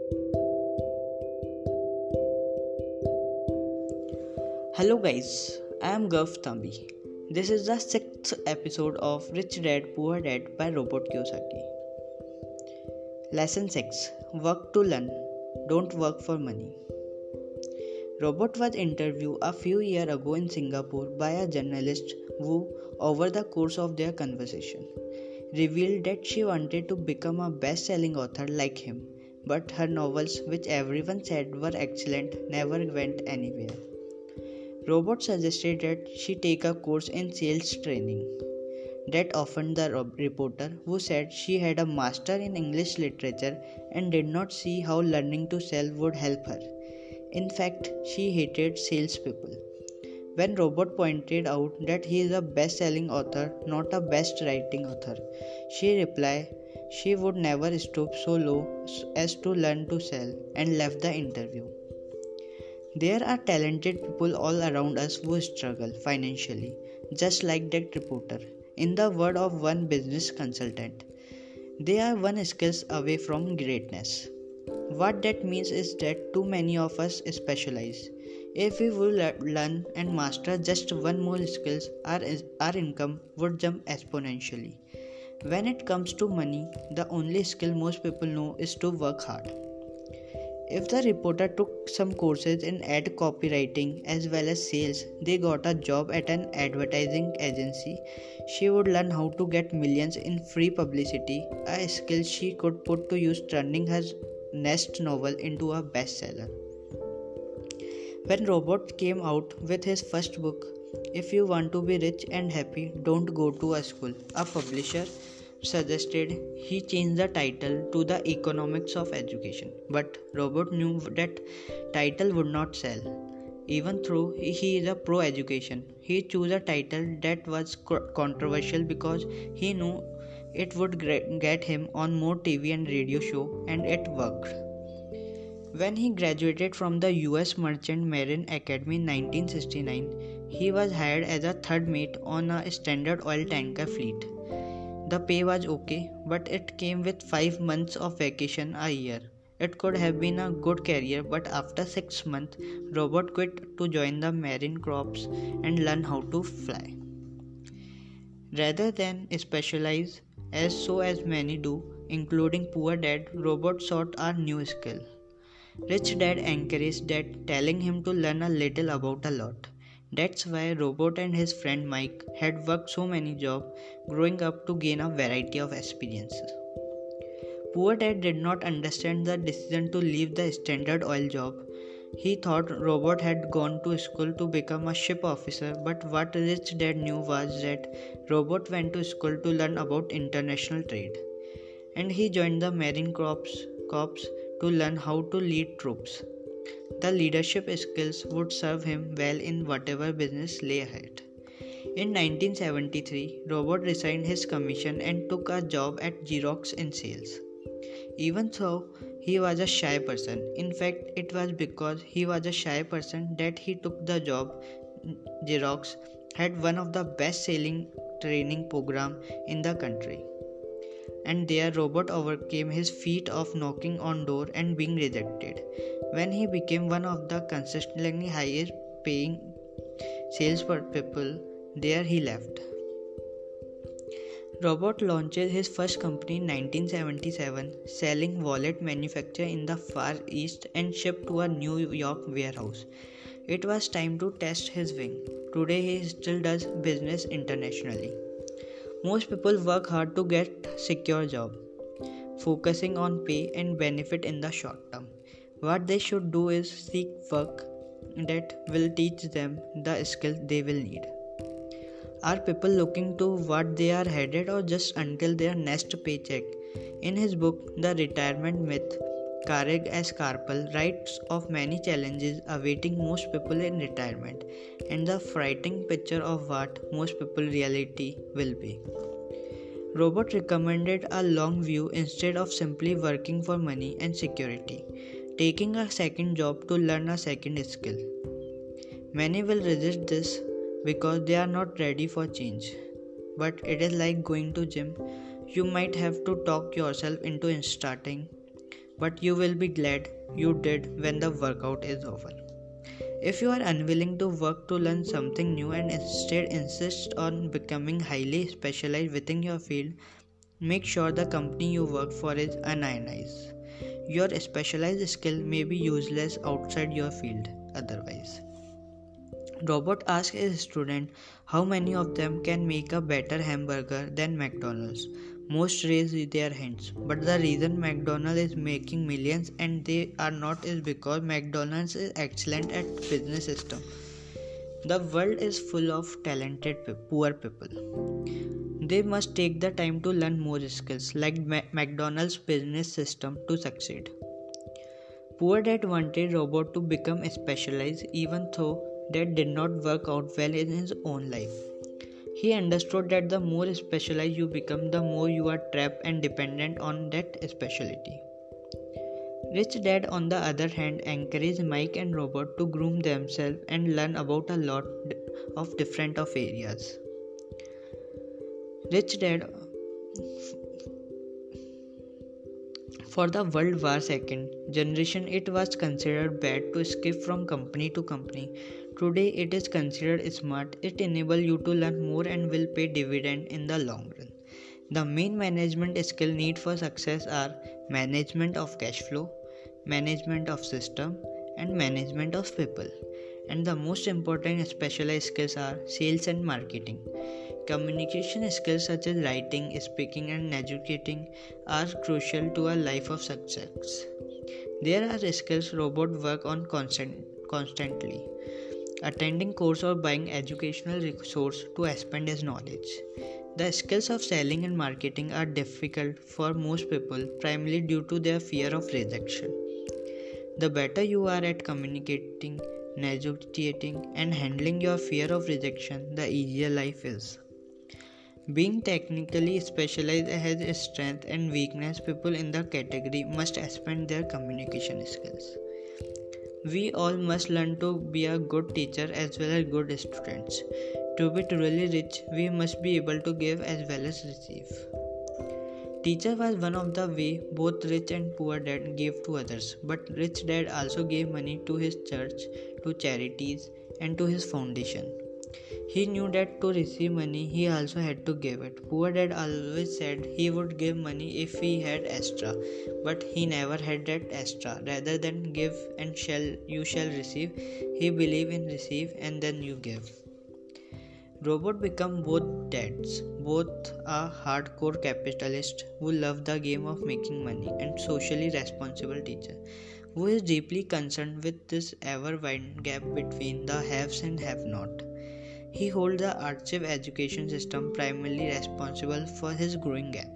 Hello guys, I am Gav Thambi. This is the sixth episode of Rich Dad Poor Dad by Robert Kiyosaki. Lesson 6: Work to learn, don't work for money. Robert was interviewed a few years ago in Singapore by a journalist who, over the course of their conversation, revealed that she wanted to become a best-selling author like him, but her novels, which everyone said were excellent, never went anywhere. Robert suggested that she take a course in sales training. That offended the reporter, who said she had a master in English literature and did not see how learning to sell would help her. In fact, she hated salespeople. When Robert pointed out that he is a best-selling author, not a best-writing author, she replied she would never stoop so low as to learn to sell, and left the interview. There are talented people all around us who struggle financially, just like that reporter. In the word of one business consultant, they are one skill away from greatness. What that means is that too many of us specialize. If we would learn and master just one more skill, our income would jump exponentially. When it comes to money, the only skill most people know is to work hard. If the reporter took some courses in ad copywriting as well as sales, they got a job at an advertising agency. She would learn how to get millions in free publicity, a skill she could put to use, turning her next novel into a bestseller. When Robert came out with his first book, If You Want to Be Rich and Happy, Don't Go to a School, a publisher suggested he change the title to The Economics of Education, but Robert knew that title would not sell. Even though he is a pro-education, he chose a title that was controversial because he knew it would get him on more TV and radio show, and it worked. When he graduated from the US Merchant Marine Academy in 1969, he was hired as a third mate on a Standard Oil tanker fleet. The pay was okay, but it came with 5 months of vacation a year. It could have been a good career, but after 6 months, Robert quit to join the Marine Corps and learn how to fly. Rather than specialize, as many do, including Poor Dad, Robert sought a new skill. Rich Dad encouraged Dad, telling him to learn a little about a lot. That's why Robert and his friend Mike had worked so many jobs growing up to gain a variety of experiences. Poor Dad did not understand the decision to leave the Standard Oil job. He thought Robert had gone to school to become a ship officer, but what Rich Dad knew was that Robert went to school to learn about international trade. And he joined the Marine Corps to learn how to lead troops. The leadership skills would serve him well in whatever business lay ahead. In 1973, Robert resigned his commission and took a job at Xerox in sales. Even though he was a shy person, in fact, it was because he was a shy person that he took the job. Xerox had one of the best-selling training programs in the country. And there Robert overcame his feat of knocking on doors and being rejected. When he became one of the consistently highest paying salespeople, there he left. Robert launched his first company in 1977, selling wallet manufacture in the Far East and shipped to a New York warehouse. It was time to test his wing. Today he still does business internationally. Most people work hard to get a secure job, focusing on pay and benefit in the short term. What they should do is seek work that will teach them the skills they will need. Are people looking to what they are headed, or just until their next paycheck? In his book, The Retirement Myth, Craig S. Karpel writes of many challenges awaiting most people in retirement and the frightening picture of what most people's reality will be. Robert recommended a long view instead of simply working for money and security, taking a second job to learn a second skill. Many will resist this because they are not ready for change. But it is like going to gym. You might have to talk yourself into starting. but you will be glad you did when the workout is over. If you are unwilling to work to learn something new and instead insist on becoming highly specialized within your field, make sure the company you work for is unionized. Your specialized skill may be useless outside your field otherwise. Robert asked his student how many of them can make a better hamburger than McDonald's. Most raised their hands, but the reason McDonald's is making millions and they are not is because McDonald's is excellent at business system. The world is full of talented poor people. They must take the time to learn more skills like McDonald's business system to succeed. Poor Dad wanted Robert to become specialized even though that did not work out well in his own life. He understood that the more specialized you become, the more you are trapped and dependent on that specialty. Rich Dad, on the other hand, encouraged Mike and Robert to groom themselves and learn about a lot of different areas. Rich Dad, for the World War II generation, it was considered bad to skip from company to company. Today, it is considered smart. It enables you to learn more and will pay dividend in the long run. The main management skill need for success are management of cash flow, management of system, and management of people. And the most important specialized skills are sales and marketing. Communication skills such as writing, speaking, and educating are crucial to a life of success. There are skills robots work on constantly. Attending course or buying educational resource to expand his knowledge. The skills of selling and marketing are difficult for most people, primarily due to their fear of rejection. The better you are at communicating, negotiating, and handling your fear of rejection, the easier life is. Being technically specialized has a strength and weakness. People in the category must expand their communication skills. We all must learn to be a good teacher as well as good students. To be truly rich, we must be able to give as well as receive. Teacher was one of the way both rich and poor dad gave to others, but rich dad also gave money to his church, to charities, and to his foundation. He knew that to receive money, he also had to give it. Poor dad always said he would give money if he had extra, but he never had that extra. Rather than give and you shall receive, he believed in receive and then you give. Robert became both dads, both a hardcore capitalist who loved the game of making money and socially responsible teacher who is deeply concerned with this ever-widening gap between the haves and have-not. He holds the Archive education system primarily responsible for his growing gap.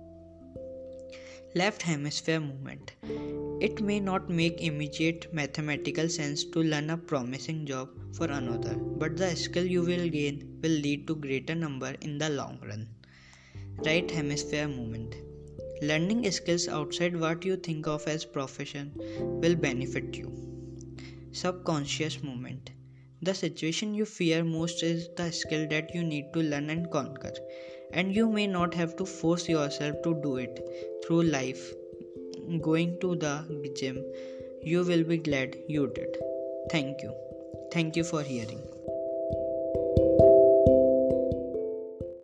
Left hemisphere movement. It may not make immediate mathematical sense to learn a promising job for another, but the skill you will gain will lead to greater number in the long run. Right hemisphere movement. Learning skills outside what you think of as profession will benefit you. Subconscious movement. The situation you fear most is the skill that you need to learn and conquer, and you may not have to force yourself to do it through life. Going to the gym, you will be glad you did. Thank you. Thank you for hearing.